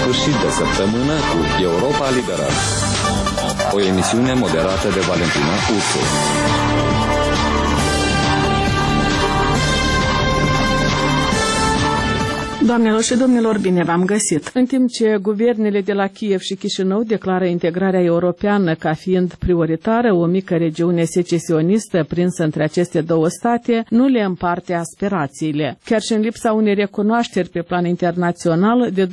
sfârșit de săptămână cu Europa Liberă. O emisiune moderată de Valentina Ursu. Doamnelor și domnilor, bine v-am găsit! În timp ce guvernele de la Kiev și Chișinău declară integrarea europeană ca fiind prioritară, o mică regiune secesionistă prinsă între aceste două state nu le împarte aspirațiile. Chiar și în lipsa unei recunoașteri pe plan internațional, de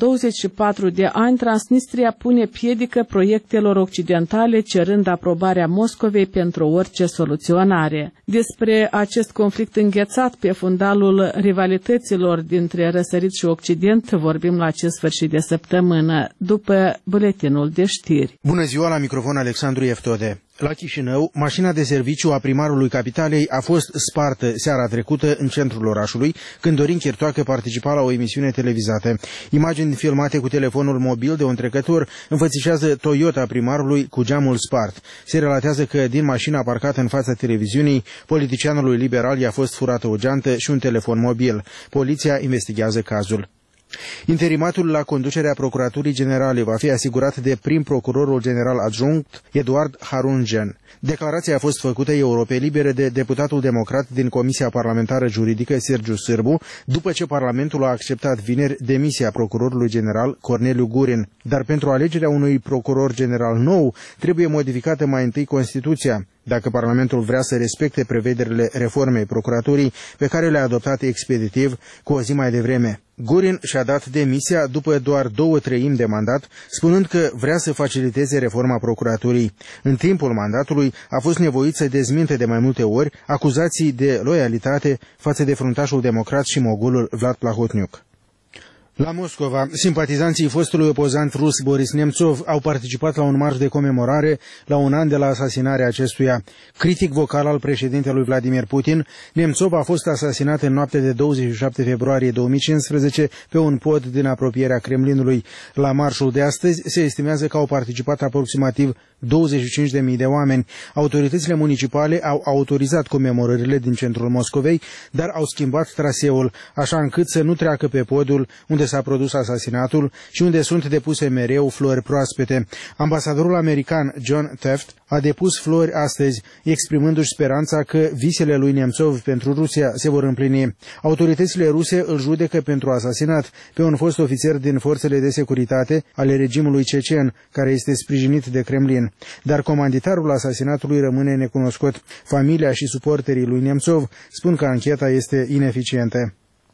24 de ani, Transnistria pune piedică proiectelor occidentale, cerând aprobarea Moscovei pentru orice soluționare. Despre acest conflict înghețat pe fundalul rivalităților dintre răsărit și Occident vorbim la acest sfârșit de săptămână, după buletinul de știri. Bună ziua, la microfon Alexandru Eftode. La Chișinău, mașina de serviciu a primarului capitalei a fost spartă seara trecută în centrul orașului, când Dorin Chirtoacă participa la o emisiune televizată. Imagini filmate cu telefonul mobil de un trecător înfățișează Toyota primarului cu geamul spart. Se relatează că din mașina parcată în fața televiziunii, politicianului liberal i-a fost furată o geantă și un telefon mobil. Poliția investigează cazul. Interimatul la conducerea Procuraturii Generale va fi asigurat de prim procurorul general adjunct Eduard Harungen. Declarația a fost făcută Europei Libere de deputatul democrat din Comisia Parlamentară Juridică Sergiu Sârbu, după ce Parlamentul a acceptat vineri demisia procurorului general Corneliu Gurin. Dar pentru alegerea unui procuror general nou trebuie modificată mai întâi Constituția, dacă Parlamentul vrea să respecte prevederile reformei procuraturii pe care le-a adoptat expeditiv cu o zi mai devreme. Gurin și-a dat demisia după doar 2/3 de mandat, spunând că vrea să faciliteze reforma procuraturii. În timpul mandatului a fost nevoit să dezminte de mai multe ori acuzații de loialitate față de fruntașul democrat și mogulul Vlad Plahotniuc. La Moscova, simpatizanții fostului opozant rus Boris Nemțov au participat la un marș de comemorare la un an de la asasinarea acestuia. Critic vocal al președintelui Vladimir Putin, Nemțov a fost asasinat în noaptea de 27 februarie 2015 pe un pod din apropierea Kremlinului. La marșul de astăzi se estimează că au participat aproximativ 25.000 de oameni. Autoritățile municipale au autorizat comemorările din centrul Moscovei, dar au schimbat traseul, așa încât să nu treacă pe podul unde s-a produs asasinatul și unde sunt depuse mereu flori proaspete. Ambasadorul american John Taft a depus flori astăzi, exprimându-și speranța că visele lui Nemțov pentru Rusia se vor împlini. Autoritățile ruse îl judecă pentru asasinat pe un fost ofițer din forțele de securitate ale regimului cecen, care este sprijinit de Kremlin. Dar comanditarul asasinatului rămâne necunoscut. Familia și suporterii lui Nemțov spun că ancheta este ineficientă.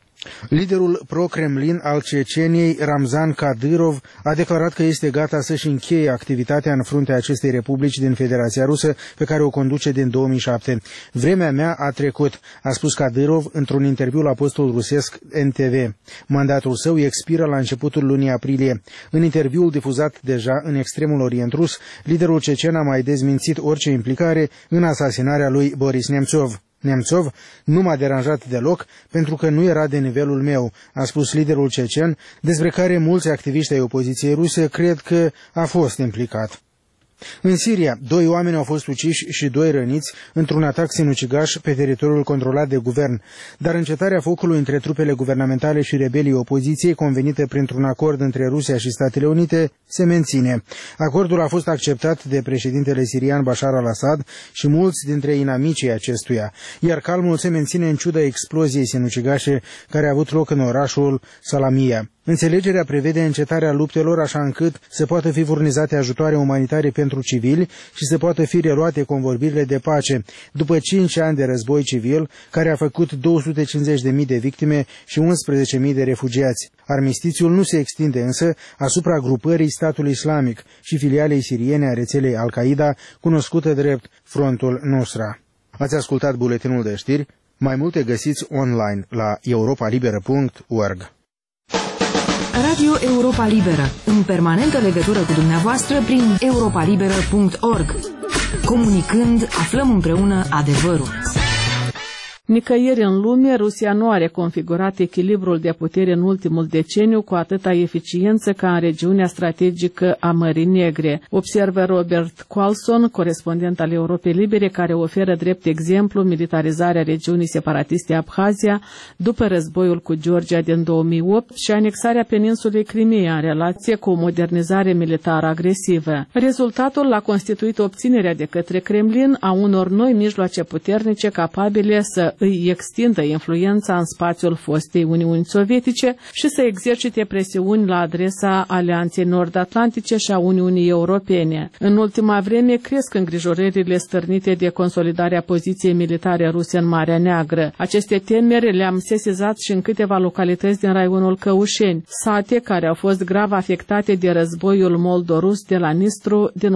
Liderul pro-Kremlin al Ceceniei, Ramzan Kadyrov, a declarat că este gata să-și încheie activitatea în fruntea acestei republici din Federația Rusă, pe care o conduce din 2007. Vremea mea a trecut, a spus Kadyrov într-un interviu la postul rusesc NTV. Mandatul său expiră la începutul lunii aprilie. În interviul difuzat deja în extremul Orient rus, liderul cecen a mai dezmințit orice implicare în asasinarea lui Boris Nemțov. Nemțov nu m-a deranjat deloc pentru că nu era de nivelul meu, a spus liderul cecen, despre care mulți activiști ai opoziției ruse cred că a fost implicat. În Siria, 2 oameni au fost uciși și 2 răniți într-un atac sinucigaș pe teritoriul controlat de guvern, dar încetarea focului între trupele guvernamentale și rebelii opoziției, convenită printr-un acord între Rusia și Statele Unite, se menține. Acordul a fost acceptat de președintele sirian Bashar al-Assad și mulți dintre inamicii acestuia, iar calmul se menține în ciuda exploziei sinucigașe care a avut loc în orașul Salamia. Înțelegerea prevede încetarea luptelor așa încât să poată fi furnizate ajutoare umanitare pentru civili și să poată fi reluate convorbirile de pace, după 5 ani de război civil care a făcut 250.000 de victime și 11.000 de refugiați. Armistițiul nu se extinde însă asupra grupării Statului Islamic și filialei siriene a rețelei Al-Qaeda, cunoscută drept Frontul Nusra. Ați ascultat buletinul de știri? Mai multe găsiți online la europalibera.org. Radio Europa Liberă, în permanentă legătură cu dumneavoastră prin europalibera.org. Comunicând, aflăm împreună adevărul. Nicăieri în lume, Rusia nu are configurat echilibrul de putere în ultimul deceniu cu atâta eficiență ca în regiunea strategică a Mării Negre, observă Robert Qualson, corespondent al Europei Libere, care oferă drept exemplu militarizarea regiunii separatiste Abhazia după războiul cu Georgia din 2008 și anexarea peninsulei Crimea în relație cu o modernizare militară agresivă. Rezultatul l-a constituit obținerea de către Kremlin a unor noi mijloace puternice capabile să îi extindă influența în spațiul fostei Uniuni Sovietice și să exercite presiuni la adresa Alianței Nord-Atlantice și a Uniunii Europene. În ultima vreme cresc îngrijorările stârnite de consolidarea poziției militare ruse în Marea Neagră. Aceste temeri le-am sesizat și în câteva localități din raionul Căușeni, sate care au fost grav afectate de războiul moldorus de la Nistru din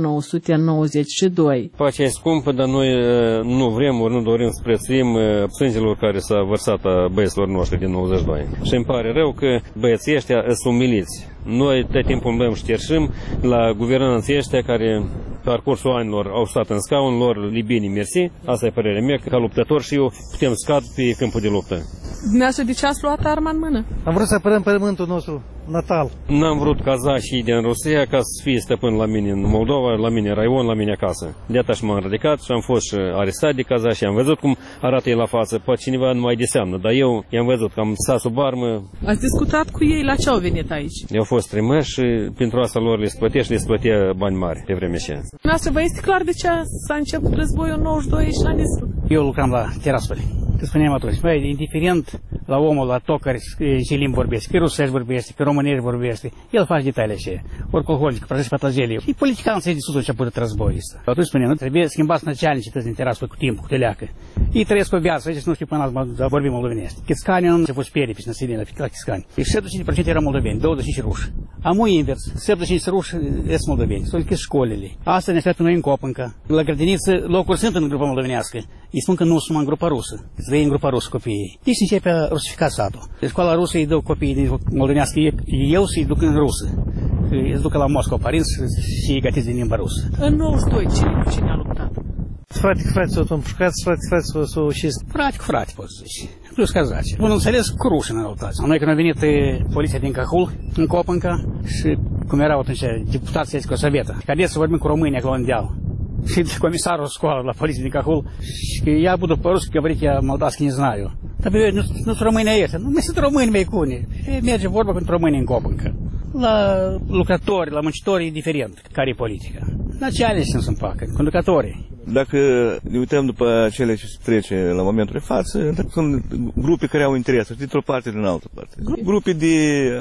1992. Pacea e scumpă, dar noi nu vrem, ori nu dorim să prețuim sângelor care s-a vărsat a băieților noștri din 92. Și îmi pare rău că băieții ăștia sunt umiliți. Noi tot timpul îmblăm șterșim la guvernanții ăștia care parcursul anilor au stat în scaun lor, libinii mersi, asta e părerea mea, ca luptător și eu putem scad pe câmpul de luptă. Dumneavoastră, de ce ați luat arma în mână? Am vrut să apărăm pământul nostru natal. N-am vrut cazașii din Rusia ca să fie stăpân la mine în Moldova, la mine în raion, la mine acasă. De atunci m-am ridicat și am fost arestat de cazași, am văzut cum arată ei la față, poate cineva nu mai deseamnă, dar eu i-am văzut că am stat sub armă. Ați discutat cu ei, la ce au venit aici? Eu fost trimași și pentru asta lor le splătea și le splătea bani mari pe vremea aceea. Dumneavoastră, vă este clar de ce s-a început războiul în 92 și la Nistru? Eu lucram la Tiraspol. Că spuneam atunci, mai indiferent la omul, la tot care ce limbi vorbește, că rusești vorbește, că românești vorbește, el face detalii așa. Ori colhonic, prăjește patlajelii. Și politicanul se de sus început războiul ăsta. Atunci spuneam, nu trebuie schimbați năcealnicii tăți din Tiraspol cu timpul, cu teleacă. Ei trăiesc o viață, aici nu știu până azi vorbim moldovenești. Chiscanii nu început sperii pe năsădini la Chiscani. Și 75% erau moldoveni, 25 ruși. Amul invers, 75 ruși sunt moldoveni, s-au închis școlile. Asta ne așteaptă noi în Copânca. La grădiniță locuri sunt în grupa moldovenească. Îi spun că nu sunt în grupa rusă. Îți în grupa rusă copiii. Deci începe a rusifica satul. De școala rusă îi dau copiii din moldovenească, eu să-i duc în rusă. Îi duc la Moscova, Paris și îi gătiți din limba rusă. În 92, cine a luptat? Frate cu frate s-au împușcat, frate cu frate s-au ucis. Frate cu frate, pot să zici. Plus cazaci. Bun înțeles, cu rușii în luptați. Noi când a venit poliția din Cahul, în Copânca, și cum erau atunci deputații cu Sovietă. Cadeți să vorbim cu românii acolo în deal. Și comisarul școală la poliție din Cahul, și я буду по-русски говорить, я молдавский не знаю. Dar nu sunt români ăștia, nu mai sunt români mai cune. Merge vorba cu românii în Copânca. La lucrători, la muncitori e diferent care e politica. La ce ales să împacă, conducătorii. Dacă ne uităm după cele ce se trece la momentul de față, sunt grupe care au interes, dintr-o parte din altă parte. Grupe de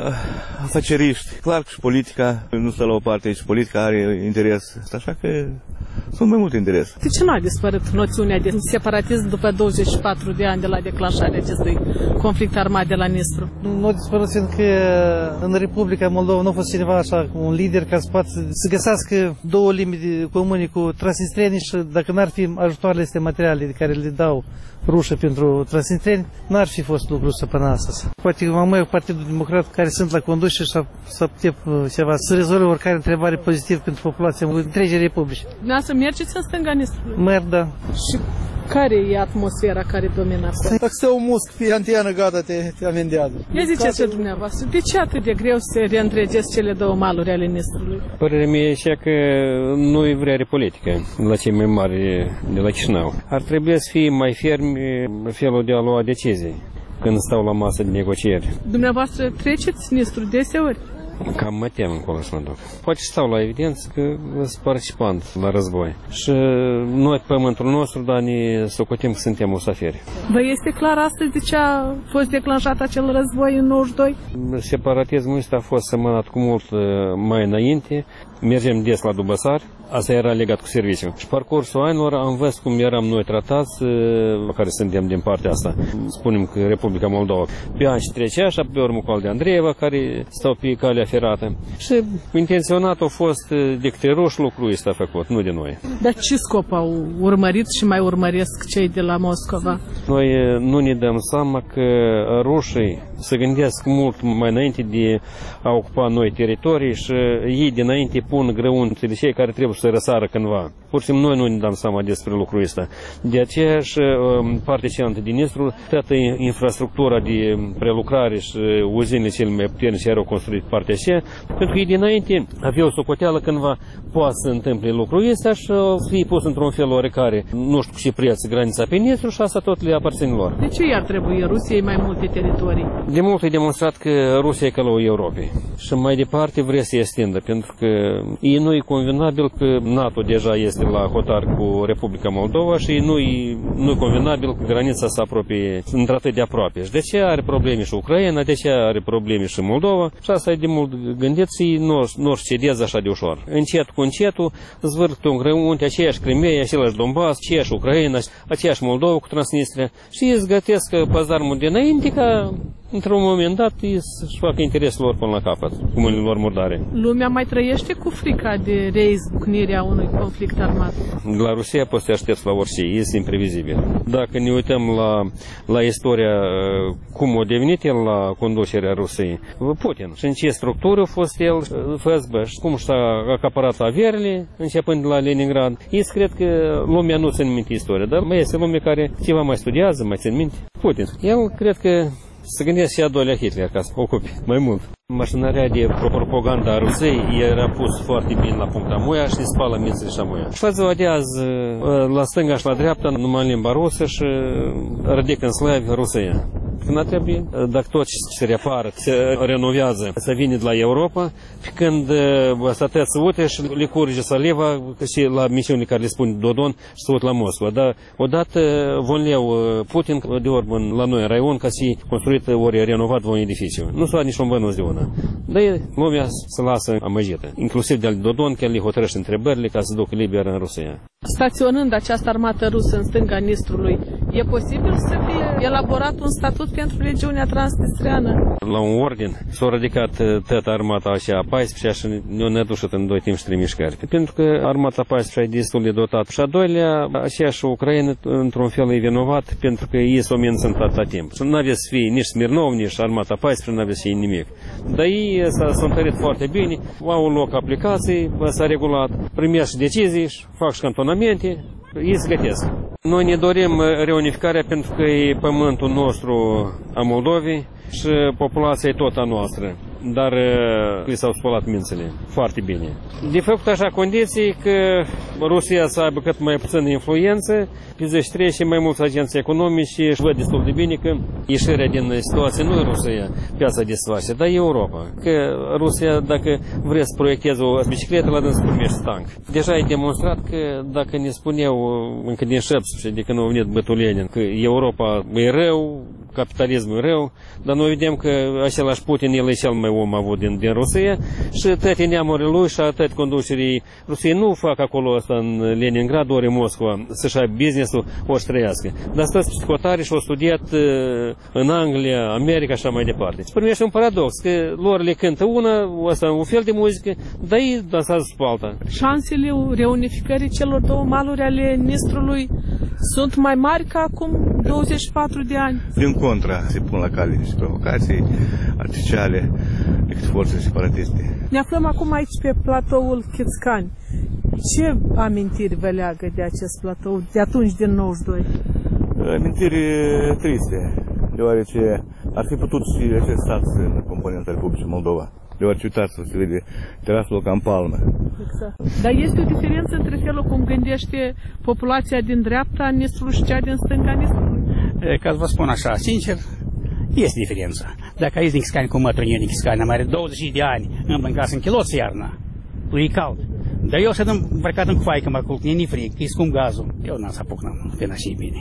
afaceriști. Clar că și politica nu stă la o parte, și politica are interes. Așa că sunt mai multe interese. De ce nu a dispărut noțiunea de separatism după 24 de ani de la declanșarea acestui conflict armat de la Nistru? Nu a dispărut fiindcă în Republica Moldova nu a fost cineva așa, un lider care să găsească două limbi comune cu transnistrenii și dacă n-ar fi ajutoarele astea materiale de care le dau rușă pentru transnistreni, n-ar fi fost lucru săpână astăzi. Poate mai Partidul Democrat care sunt la conducere și să putem ceva să rezolve oricare întrebare pozitiv pentru populația întregii republici. Dumneavoastră mergeți în stânga Nistrului? Merg, da. Și care e atmosfera care domină acolo? Dacă stă un musc pe antenă, gata, te amendează. Ia ziceți dumneavoastră, de ce atât de greu să reîntregesc cele două maluri ale Nistrului? Părerea mea e că nu-i vrea politică la cei mai mari de la Chișinău. Ar trebui să fie mai fermi felul de a lua decizii când stau la masă de negocieri. Dumneavoastră treceți Nistru deseori? Cam mă tem încolo și mă duc. Poate stau la evidență că sunt participant la război. Și noi pe pământul nostru, dar ne socotim că suntem musafiri. Vă este clar astăzi de ce a fost declanșat acel război în 92? Separatismul ăsta a fost semănat cu mult mai înainte. Mergem des la Dubăsar, asta era legat cu serviciul. Și parcursul anilor am văzut cum eram noi tratați, care suntem din partea asta. Spunem că Republica Moldova. Pe ani și trecea așa, pe urmă cu al de Andreeva, care stau pe calea ferată. Și intenționat a fost de către ruși lucrul ăsta făcut, nu de noi. Dar ce scop au urmărit și mai urmăresc cei de la Moscova? Noi nu ne dăm seama că rușii se gândesc mult mai înainte de a ocupa noi teritorii și ei dinainte pun grăunțele cei care trebuie să răsară cândva. Pur și simplu noi nu ne dăm seama despre lucrul ăsta. De aceea și partea cealaltă din Nistru, toată infrastructura de prelucrare și uzinele cele mai puternice erau construite partea aceea, pentru că ei dinainte aveau socoteală cândva poate să întâmple lucrul ăsta și să fie pus într-un fel oarecare, nu știu cu ce preț, granița pe Nistru și asta tot le aparține lor. De ce i-ar trebui Rusiei mai multe teritorii? De mult e demonstrat că Rusia e călăul Europei și mai departe vrea să extindă, pentru că ei nu e convenabil că NATO deja este la hotar cu Republica Moldova și nu e convenabil că granița se apropie într-atât de aproape. Și de ce are probleme și Ucraina, de ce are probleme și Moldova și asta e de mult gândit și nu cedeze așa de ușor. Încet cu încetul zvârg pe un grăunte, aceeași Crimea, același Donbass, aceeași Ucraina, aceeași Moldova cu Transnistria și îți gătesc pazarul dinainte ca într-un moment dat să-și facă interesul lor până la capăt, cu mâinile lor murdare. Lumea mai trăiește cu frica de reizbucnirea unui conflict armat. La Rusia poți să te aștepți la orice, este imprevizibil. Dacă ne uităm la istoria, cum a devenit el la conducerea Rusiei, Putin, și în ce structură a fost el, FSB, și cum și-a acaparat averile, începând de la Leningrad, ei cred că lumea nu ține minte istoria, dar mai este lume care ceva mai studiază, mai ține minte. Putin, el cred că se gândea și a doilea Hitler ca să ocupe mai mult. Mașinăria de propaganda a Rusiei era pus foarte bine la punct amuia și ne spală mințile și amuia. Și la ziua de azi, la stânga și la dreapta, numai în limba rusă și ridică în slavi Rusia. Când trebuie, dacă tot se repară, se renovează, să vină de la Europa, când stăteți să uite și le curge saliva și la misiunile care le spune Dodon și să uit la Moscova. Dar odată vonleu Putin de ori la noi în raion ca să construit ori renovat un edificiu. Nu s-a nici un bănuț de una. Dar lumea se lasă amăjită. Inclusiv de Dodon, că el le hotărăște întrebările ca să ducă liber în Rusia. Staționând această armată rusă în stânga Nistrului, e posibil să fie elaborat un statut pentru regiunea transnistreană? La un ordin s-a ridicat toată armata așa a 14 și ne-a nedușit în 2 timp și 3 mișcări. Pentru că armata 14 e destul de dotată. Și a doilea, aceeași Ucraina, într-un fel e vinovat, pentru că ei s-au menținut atâta timp. Și nu avea să fie nici Smirnov, nici armata 14, nu avea să fie nimic. Dar ei s-au întărit foarte bine, au loc aplicații, s-a regulat, primesc decizii, fac și cantonamente, ei se gătesc. Noi ne dorim reunificarea pentru că e pământul nostru a Moldovei și populația e tot a noastră. Dar li s-au spălat mințele foarte bine. De făcut așa condiții că Rusia să aibă cât mai puțină influență, pe zi trece mai mulți agenți economici și văd destul de bine că ieșirea din situație nu e Rusia, piața de situație, dar e Europa. Că Rusia, dacă vrea să proiecteze o bicicletă, la dâns primește tank. Deja e demonstrat că dacă ne spuneau încă din 17, de când a venit bătul Lenin, că Europa e rău, capitalismul e rău, dar noi vedem că același Putin, el e cel mai om avut din Rusia și toate neamurile lui și toate conducerii Rusiei nu fac acolo asta în Leningrad ori în Moscova să-și aibă business-ul, o să trăiască. Dar stați psihotare și au studiat în Anglia, America și așa mai departe. Se primește un paradox, că lor le cântă un fel de muzică, dar ei dansează sub alta. Șansele reunificării celor două maluri ale Nistrului sunt mai mari ca acum 24 de ani. Din contra, se pun la cale niște provocații artificiale decât forțele separatiste. Ne aflăm acum aici pe platoul Chițcani. Ce amintiri vă leagă de acest platou de atunci, din 92? Amintiri triste, deoarece ar fi putut și acest stat în componenta Republicii Moldova. Deoarece, uitați, se vede terasul ca în palmă. Exact. Dar este o diferență între felul cum gândește populația din dreapta Nistrului și cea din stânga Nistrului? Ca să vă spun așa, sincer, este diferență. Dacă aici din Chițcani cu mătrânie din Chițcani, am are 20 de ani, îmi băncasă în chiloți iarna, lui e cald. Dar eu să dăm îmbrăcat în faică, mă culc, e frig, e scump gazul. Eu n-am să apuc, n-am pe nașii bine.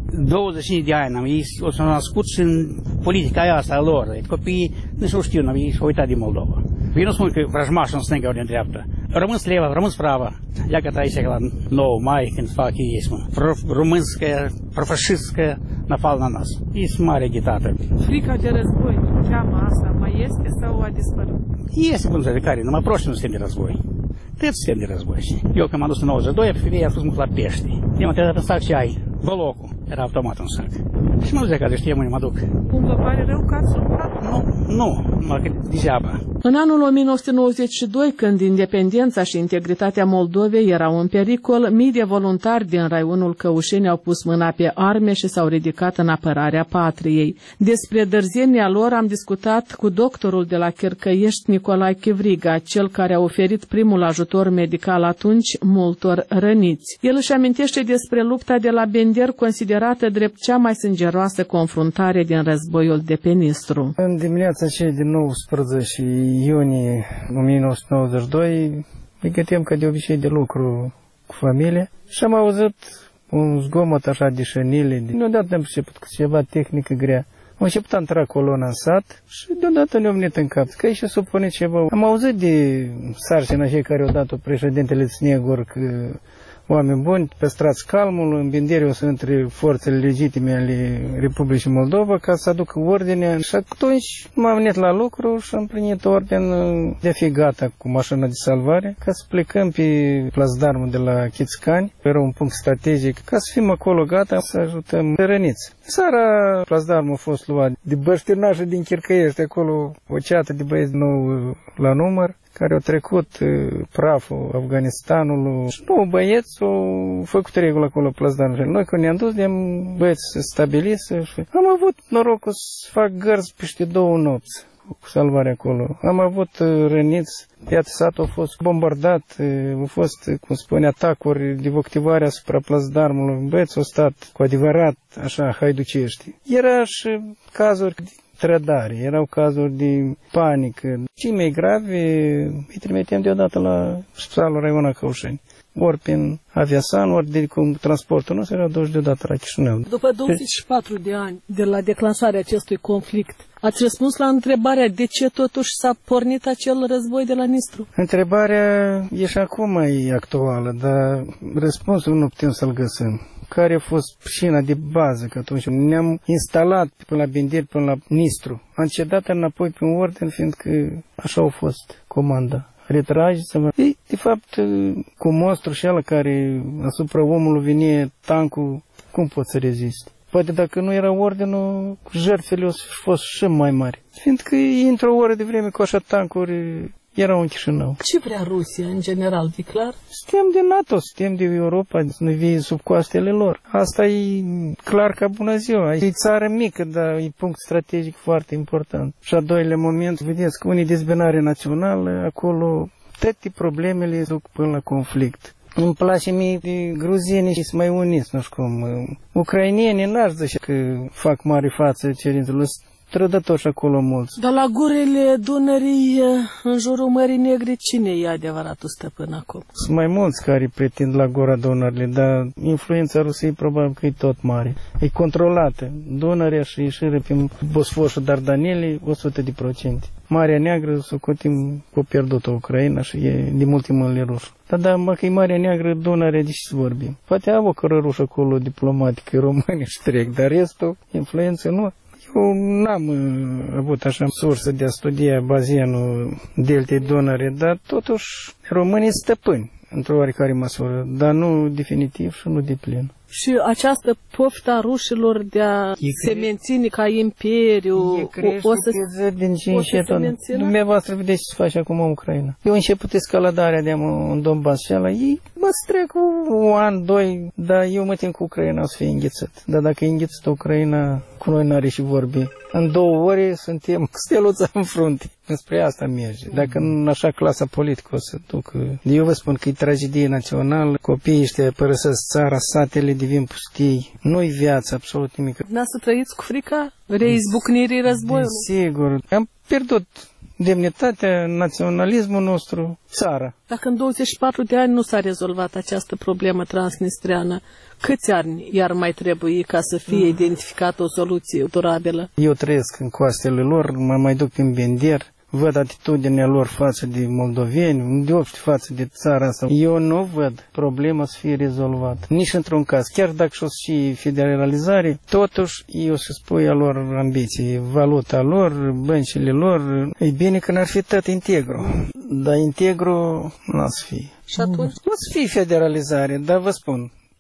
25 de ani o să născut și în politica asta a lor. Copiii nu știu, ei s-au uitat din Moldova. Eu nu spun că vrăjmașul în stânga ori în dreapta. Rămân sleva, rămân sprava. Ia că aici la 9 mai, când fac ismă. Românska, profașistka напал на нас. E mare agitată. Frica de război, teama asta, mai este sau a dispărut? Este, cum zice, care, numai proști nu suntem de război. Toți suntem de război. Eu când m-am dus în 92, femeia a fost mult la pește. Eu m-am trezat în sac și ai, bolocul, era automat în sac. Și mă duc acasă, știe mâine, mă duc. Cum vă pare rău că ați luptat? Nu, numai că degeaba. În anul 1992, când independența și integritatea Moldovei erau în pericol, mii de voluntari din raionul Căușeni au pus mâna pe arme și s-au ridicat în apărarea patriei. Despre dârzenia lor am discutat cu doctorul de la Chircăiești, Nicolae Chivriga, cel care a oferit primul ajutor medical atunci multor răniți. El își amintește despre lupta de la Bender, considerată drept cea mai sângeroasă confruntare din războiul de pe Nistru. În dimineața aceea din 19 iunie 1992 ne găteam ca de obicei de lucru cu familia și am auzit un zgomot așa de șănile. Deodată ne-am început cu ceva tehnică grea. Am început a intra colona în sat și deodată ne-am venit în cap că aici supune ceva. Am auzit de sarcina cei care au dat-o președintele Snegor că oameni buni, păstrați calmul, în Benderi o să intre forțele legitime ale Republicii Moldova ca să aducă ordine. Și atunci m-am venit la lucru și am primit ordin de a fi gata cu mașina de salvare ca să plecăm pe plasdarmul de la Chițcani. Era un punct strategic ca să fim acolo gata să ajutăm răniți. Seara plasdarmul a fost luat de băștinașul din Chircăiești, acolo o ceată de băieți nou la număr, care au trecut praful Afganistanului. Și nou băieți au făcut regulă acolo plasdarmul. Noi când ne-am dus, de-am băieți stabiliți și am avut norocul să fac gărzi peste 2 nopți cu salvarea acolo. Am avut răniți, iată satul a fost bombardat, au fost, cum spune, atacuri de voctivare asupra plasdarmului. Băieți au stat cu adevărat așa haiducești. Era și cazuri de trădare, erau cazuri de panică. Cei mai gravi îi trimiteam deodată la spitalul Raiona Căușeni. Ori prin Aviasan, ori de cum transportul nostru erau duși deodată la Chișinău. După 24 de ani de la declansarea acestui conflict, ați răspuns la întrebarea de ce totuși s-a pornit acel război de la Nistru? Întrebarea e și acum mai actuală, dar răspunsul nu putem să-l găsim. Care a fost pricina de bază, că atunci ne-am instalat până la Benderi, până la Nistru. Am cedat înapoi pe un ordin, fiindcă așa a fost comanda. Retrageți-vă. De fapt, cu monstru și ala care asupra omului vine tancul, cum poți să rezisti? Poate dacă nu era ordinul, jertfele o să fi fost și mai mari. Fiindcă într-o oră de vreme cu așa tancuri erau în Chișinău. Ce vrea Rusia, în general, de clar? Suntem de NATO, suntem de Europa, să ne vie sub coastele lor. Asta e clar ca bună ziua. E țară mică, dar e punct strategic foarte important. Și a doilea moment, vedeți că unii dezbinare națională, acolo toate problemele duc până la conflict. Îmi place mie de gruzieni și sunt mai uniți, nu știu cum. Ucrainienii n-aș zice că fac mare față cerințelor. Trădătoși acolo mulți. Dar la gurile Dunării, în jurul Mării Negre, cine e adevăratul stăpân acolo? Sunt mai mulți care pretind la gura Dunării, dar influența Rusiei probabil că e tot mare. E controlată. Dunărea și ieșirea prin Bosfor și Dardanelii, 100%. Marea Neagră, socotim cu pierdută Ucraina și e de multe mâinile rușă. Dar mă că e Marea Neagră, Dunărea, de ce să vorbim? Poate au o cărărușă acolo diplomatică, români și trec, dar restul, influență nu. Eu n-am avut așa sursă de a studia bazinul deltei Dunăre, dar totuși românii stăpâni într-o oarecare măsură, dar nu definitiv și nu deplin. Și această poftă a rușilor de a se menține ca imperiu, o să din ce încet. Dumneavoastră vedeți ce se face acum în Ucraina. Eu început escaladarea de în Donbass și ala, ei mă strec un an, 2, dar eu mă tin cu Ucraina o să fie înghețat. Dar dacă e înghețată Ucraina, cu noi n-are și vorbi. În 2 ore suntem cu steluța în frunte. Despre asta merge. Dacă în așa clasa politică o să ducă. Eu vă spun că e tragedie națională. Copiii ăștia părăsesc țara, satele devin pustii. Nu-i viață absolut nimic. N-a să trăiți cu frica reizbucnirii războiului? Sigur. Am pierdut demnitatea, naționalismul nostru, țara. Dacă în 24 de ani nu s-a rezolvat această problemă transnistreană, câți ani iar mai trebui ca să fie identificată o soluție durabilă? Eu trăiesc în coastele lor, mă mai duc prin Bender, văd atitudinea lor față de moldoveni, deopște față de țara asta. Eu nu văd problema să fie rezolvată. Nici într-un caz. Chiar dacă și-o să fie federalizare, totuși eu să spui a lor ambiții, valuta lor, băncile lor. E bine că n-ar fi tot integru. Dar integru nu o să fie. Și atunci? Nu o să fie federalizare, dar vă spun,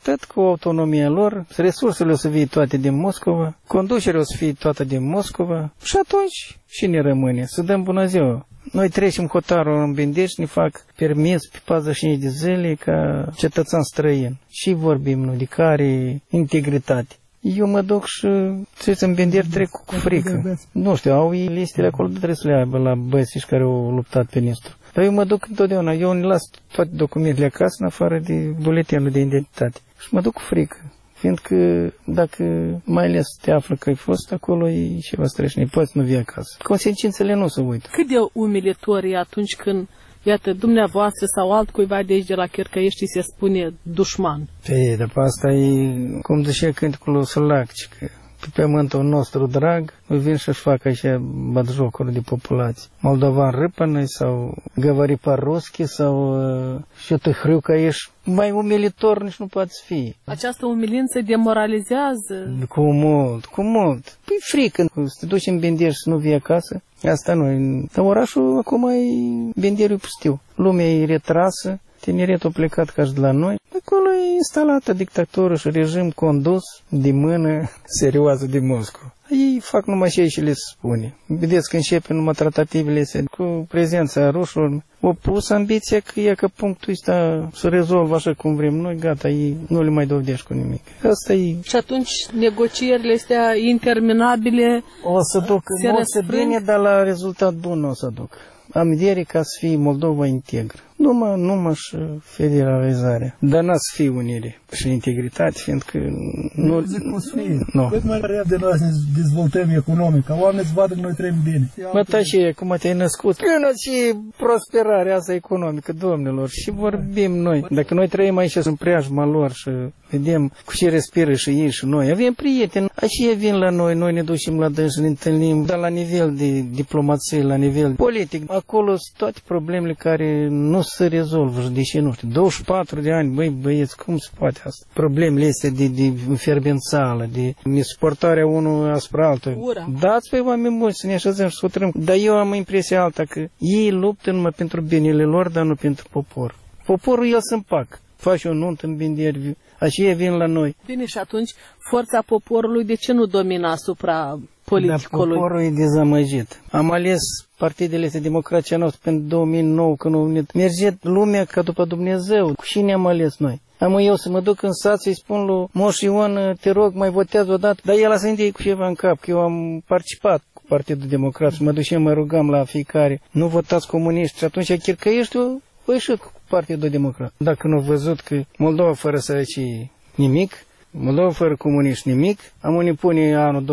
tot cu autonomia lor, resursele o să fie toate din Moscova, conducerea o să fie toată din Moscova și atunci și ne rămâne? Să dăm bună ziua! Noi trecem hotarul în Bendești, ne fac permis pe 45 de zile ca cetățean străin. Și vorbim noi de care integritate. Eu mă duc și ți în Bender trec cu frică. Nu știu, au listele acolo, trebuie să le aibă la băieții care au luptat pe Nistru. Dar eu mă duc întotdeauna, eu ne las toate documentele acasă, în afară de buletinul de identitate. Și mă duc cu frică. Fiindcă dacă mai ales te află că ai fost acolo, e ceva strășnic, poți nu vii acasă. Consecințele nu se uită. Cât de umilitor e atunci când, iată, dumneavoastră sau altcuiva de aici de la Chercăiești se spune dușman? Păi, dar asta e, cum zice cânticul Sălac, că pe pământul nostru drag, nu vin să-și facă așa batjocuri de populație. Moldovan râpănăi sau găvări по-русски sau și tu hrâucă ești mai umilitor nici nu poți fi. Această umilință demoralizează? Cu mult, cu mult. Păi frică, să te duci în Bendești să nu vii acasă, asta nu. Dar orașul acum e Benderul pustiu. Lumea e retrasă, tineretul a plecat ca și de la noi. Acolo e instalată dictatură și regim condus de mână serioasă de Moscova. Ei fac numai ce le spune. Vedeți că începe numai tratativele astea cu prezența rușilor. O pus ambiția că e că punctul ăsta să rezolvă așa cum vrem noi, gata, ei nu le mai dovedești cu nimic. Asta e. Și atunci negocierile astea interminabile o să duc, nu o să bine, dar la rezultat bun o să duc. Am idee ca să fie Moldova integră. Numai și federalizarea. Dar n-a să fie unire și integritate, fiindcă nu... Zic cum să fie. Cât mai repede noi să ne dezvoltăm economic, ca oamenii să vadă că noi trăim bine. Mă, taci, cum te-ai născut? Când și prosperarea asta economică, domnilor, și vorbim noi. Dacă noi trăim aici în preajma lor și vedem cu ce respiră și ei și noi, avem prieteni, așa vin la noi, noi ne ducem la dâns și ne întâlnim, dar la nivel de diplomație, la nivel politic, acolo sunt toate problemele care nu se rezolvă și deși, nu știu, 24 de ani, băieți, cum se poate asta? Problemele astea de înferbențală, de nesuportarea unul asupra altul. Dați pe oameni buni să ne așezăm și să hotărâm. Dar eu am impresia alta că ei luptă numai pentru binele lor, dar nu pentru popor. Poporul el se împac. Faci o nuntă în Binderi, așa vin la noi. Bine, și atunci forța poporului de ce nu domina asupra politicului? Dar poporul e dezamăgit. Am ales partidele astea democrația noastră pentru 2009, când au unit. Merge lumea ca după Dumnezeu. Cu cine am ales noi? Am eu să mă duc în sat să-i spun lui Moș Ion, te rog, mai votează odată. Dar el a să cu ceva în cap, că eu am participat cu Partidul Democrat și mă duceam, mă rugam la fiecare. Nu votați comuniști. Și atunci Chercăieștiul a ieșit cu Partidul Democrat. Dacă nu au văzut că Moldova fără sărăcie nimic, Moldova fără comuniști nimic, am ne pune anul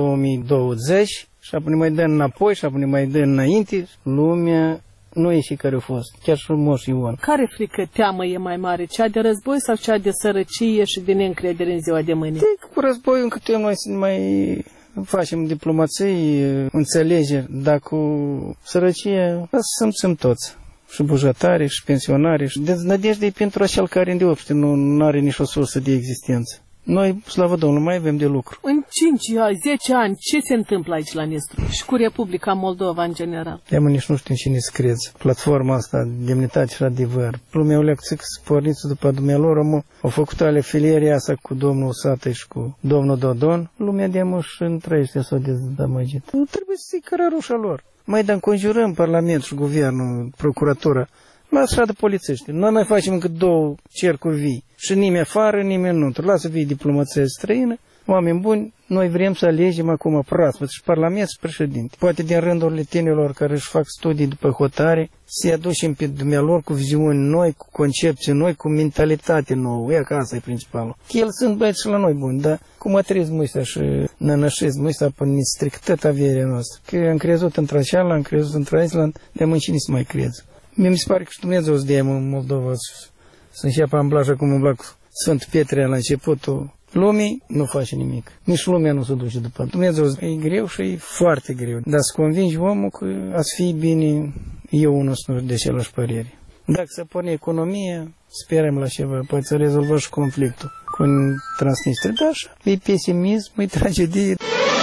2020 și apoi ne mai dă înapoi și apoi ne mai dă înainte, lumea nu e și care a fost, chiar și Moș Ion. Care frică, teamă e mai mare, cea de război sau cea de sărăcie și de neîncredere în ziua de mâine? Cu războiul încă putem noi să mai facem diplomație, înțelegeri, dar cu sărăcie să toți. Și bujătari, și pensionari, și deznădejde e pentru acel care îndeopște nu are nicio sursă de existență. Noi, slavă Domnului, mai avem de lucru. În 10 ani, ce se întâmplă aici la Nistru și cu Republica Moldova în general? Eu nici nu știu cine să crezi. Platforma asta, demnitate și adevăr. Lumea o lecție să porniți după dumnealor, au făcut afilierea asta cu domnul Sată și cu domnul Dodon. Lumea de și întrește s-o dezamăgit. Nu trebuie să se cărărușa lor. Mai de înconjurăm Parlamentul și Guvernul, Procuratura, la stradă polițește. Noi mai facem încă 2 cercuri vii. Și nimeni afară, nimeni înăuntru. Lasă vii diplomația străină, oameni buni, noi vrem să alegem acum proaspăt și Parlament și președinte. Poate din rândurile tinerilor care își fac studii după hotare, să-i aducem pe dumnealor cu viziuni noi, cu concepții noi, cu mentalitate nouă. E că asta e principalul. El sunt băieți și la noi buni, dar cu materialismul ăsta și nănășismul ăsta până ne strict averea noastră. Că am crezut într-așa, am crezut într-Island, de mâini cine să mai crezi. Mie mi se pare că și Dumnezeu îți dea în Moldova să înceapă amblaja cum umbla cu Sfânt Petrea la începutul lumii, nu face nimic. Nici lumea nu se duce după. Dumnezeu e greu și e foarte greu. Dar să convingi omul că a fi bine, eu unul sunt de același părere. Dacă se pune economia, sperăm la ceva, poate să rezolvă și conflictul cu Transnistria. Da, așa, e pesimism, e tragedie.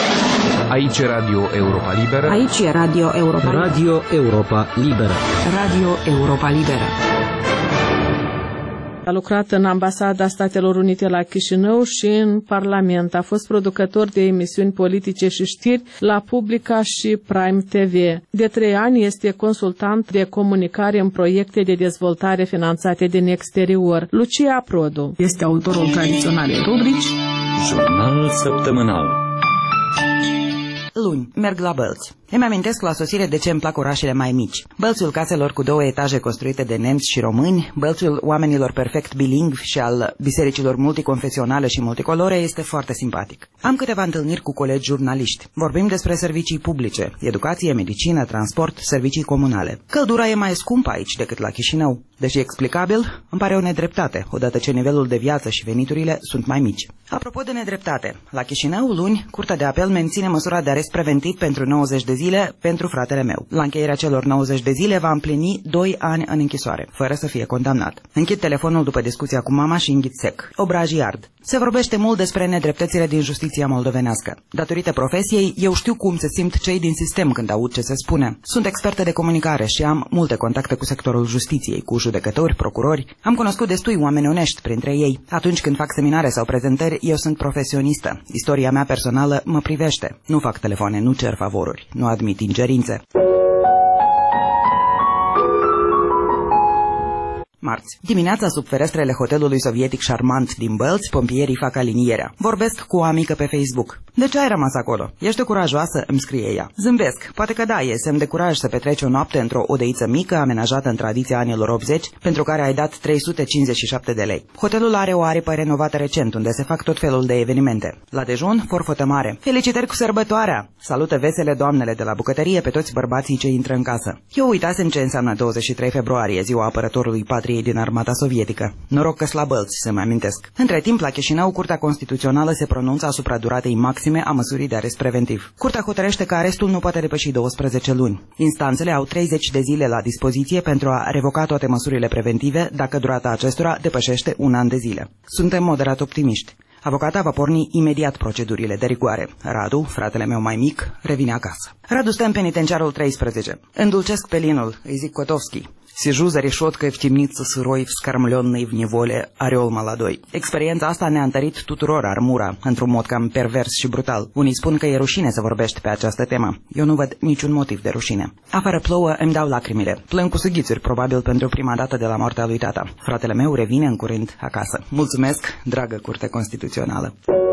Aici e Radio Europa Liberă. Aici e Radio Europa Liberă. Radio Europa Liberă. Radio Europa Liberă. A lucrat în Ambasada Statelor Unite la Chișinău și în Parlament. A fost producător de emisiuni politice și știri la Publica și Prime TV. De 3 ani este consultant de comunicare în proiecte de dezvoltare finanțate din exterior. Lucia Produ este autorul tradiționalei rubrici Jurnal săptămânal. Luni, merg la Bălți. Îmi amintesc la sosire de ce îmi plac orașele mai mici. Bălțul caselor cu 2 etaje construite de nemți și români, bălțul oamenilor perfect bilingvi și al bisericilor multiconfesionale și multicolore este foarte simpatic. Am câteva întâlniri cu colegi jurnaliști. Vorbim despre servicii publice, educație, medicină, transport, servicii comunale. Căldura e mai scumpă aici decât la Chișinău. Deși explicabil, îmi pare o nedreptate, odată ce nivelul de viață și veniturile sunt mai mici. Apropo de nedreptate, la Chișinău, luni, Curtea de Apel menține măsura de arest preventiv pentru 90 de zile pentru fratele meu. La încheierea celor 90 de zile va împlini 2 ani în închisoare, fără să fie condamnat. Închid telefonul după discuția cu mama și înghit sec. Obrajii ard. Se vorbește mult despre nedreptățile din justiția moldovenească. Datorită profesiei, eu știu cum se simt cei din sistem când aud ce se spune. Sunt expertă de comunicare și am multe contacte cu sectorul justiției, cu judecători, procurori. Am cunoscut destui oameni onești printre ei. Atunci când fac seminare sau prezentări, eu sunt profesionistă. Istoria mea personală mă privește. Nu fac telefoane, nu cer favoruri, nu admit ingerințe. Marți. Dimineața, sub ferestrele hotelului sovietic șarmant din Bălți, pompierii fac alinierea. Vorbesc cu o amică pe Facebook. De ce ai rămas acolo? Ești curajoasă? Îmi scrie ea. Zâmbesc. Poate că da, e semn de curaj să petreci o noapte într-o odăiță mică, amenajată în tradiția anilor 80, pentru care ai dat 357 de lei. Hotelul are o aripă renovată recent, unde se fac tot felul de evenimente. La dejun, forfotă mare. Felicitări cu sărbătoarea! Salută vesele doamnele de la bucătărie pe toți bărbații ce intră în casă. Eu uitasem ce înseamnă 23 februarie, ziua apărătorului patriei din armata sovietică. Noroc că-s la Bălți, să-mi amintesc. Între timp, la Chișinău, Curtea Constituțională se pronunță asupra duratei maxime a măsurii de arest preventiv. Curtea hotărăște că arestul nu poate depăși 12 luni. Instanțele au 30 de zile la dispoziție pentru a revoca toate măsurile preventive dacă durata acestora depășește 1 an de zile. Suntem moderat optimiști. Avocata va porni imediat procedurile de rigoare. Radu, fratele meu mai mic, revine acasă. Radu stă în penitenciarul 13. Îndulcesc pelinul, îi zic Kotovski. Сижу за решеткой в темнице сырой, вскормленной в неволе, орел молодой. Experiența asta ne-a întărit tuturor armura, într-un mod cam pervers și brutal. Unii spun că e rușine să vorbești pe această temă. Eu nu văd niciun motiv de rușine. Afară plouă, îmi dau lacrimile. Plâng cu sughițuri, probabil pentru prima dată de la moartea lui tata. Fratele meu revine în curând acasă. Mulțumesc, dragă Curte Constituțională.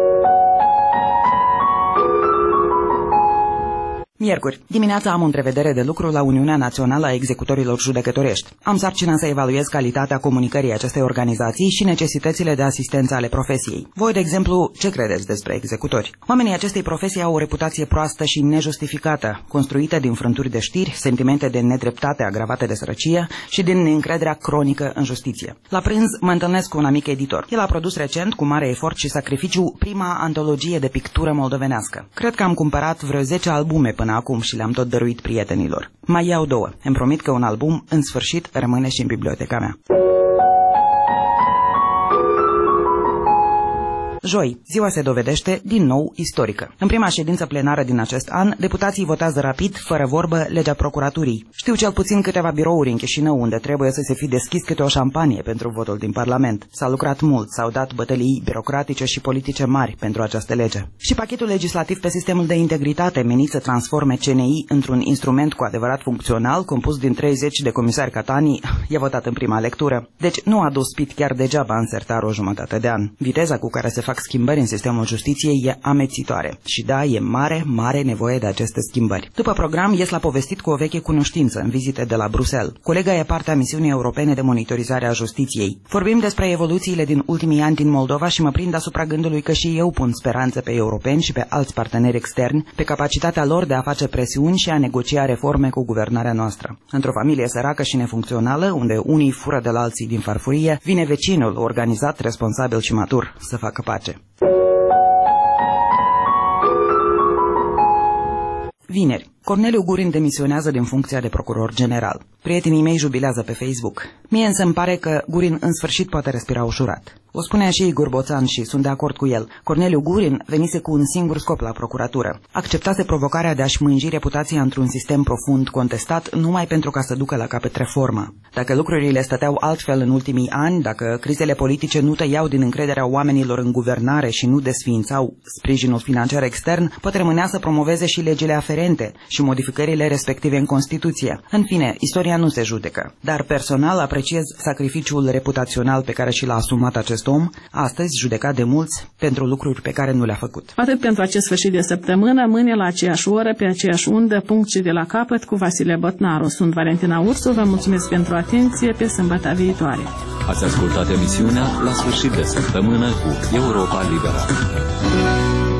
Miercuri. Dimineața am o întrevedere de lucru la Uniunea Națională a Executorilor Judecătorești. Am sarcina să evaluez calitatea comunicării acestei organizații și necesitățile de asistență ale profesiei. Voi, de exemplu, ce credeți despre executori? Oamenii acestei profesii au o reputație proastă și nejustificată, construită din frânturi de știri, sentimente de nedreptate agravate de sărăcie și din neîncrederea cronică în justiție. La prânz mă întâlnesc cu un amic editor. El a produs recent, cu mare efort și sacrificiu, prima antologie de pictură moldovenească. Cred că am cumpărat vreo 10 albume până acum și le-am tot dăruit prietenilor. Mai iau 2. Îmi promit că un album, în sfârșit, rămâne și în biblioteca mea. Joi, ziua se dovedește din nou istorică. În prima ședință plenară din acest an, deputații votează rapid, fără vorbă, legea procuraturii. Știu cel puțin câteva birouri în Chișinău unde trebuie să se fi deschis câte o șampanie pentru votul din Parlament. S-a lucrat mult, s-au dat bătălii birocratice și politice mari pentru această lege. Și pachetul legislativ pe sistemul de integritate menit să transforme CNI într-un instrument cu adevărat funcțional, compus din 30 de comisari Catani, e votat în prima lectură. Deci nu a dus pit chiar degeaba în sertar o jumătate de an. Viteza cu care se fac schimbări în sistemul justiției e amețitoare. Și da, e mare nevoie de aceste schimbări. După program, ies la povestit cu o veche cunoștință în vizite de la Bruxelles. Colega e partea misiunii europene de monitorizare a justiției. Vorbim despre evoluțiile din ultimii ani din Moldova și mă prind asupra gândului că și eu pun speranțe pe europeni și pe alți parteneri externi, pe capacitatea lor de a face presiuni și a negocia reforme cu guvernarea noastră. Într-o familie săracă și nefuncțională, unde unii fură de la alții din farfurie, vine vecinul organizat, responsabil și matur să facă pace. Vineri. Corneliu Gurin demisionează din funcția de procuror general. Prietenii mei jubilează pe Facebook. Mie însă îmi pare că Gurin în sfârșit poate respira ușurat. O spunea și Igor Boțan și sunt de acord cu el. Corneliu Gurin venise cu un singur scop la procuratură. Acceptase provocarea de a-și mânji reputația într-un sistem profund contestat numai pentru ca să ducă la capăt reforma. Dacă lucrurile stăteau altfel în ultimii ani, dacă crizele politice nu tăiau din încrederea oamenilor în guvernare și nu desființau sprijinul financiar extern, poate rămânea să promoveze și legile aferente și modificările respective în Constituție. În fine, istoria nu se judecă. Dar personal apreciez sacrificiul reputațional pe care și l-a asumat acest om, astăzi judecat de mulți pentru lucruri pe care nu le-a făcut. Atât pentru acest sfârșit de săptămână, mâine la aceeași oră, pe aceeași undă, punct și de la capăt cu Vasile Botnaru. Sunt Valentina Ursu, vă mulțumesc pentru atenție, pe sâmbătă viitoare. Ați ascultat emisiunea La sfârșit de săptămână cu Europa Liberă.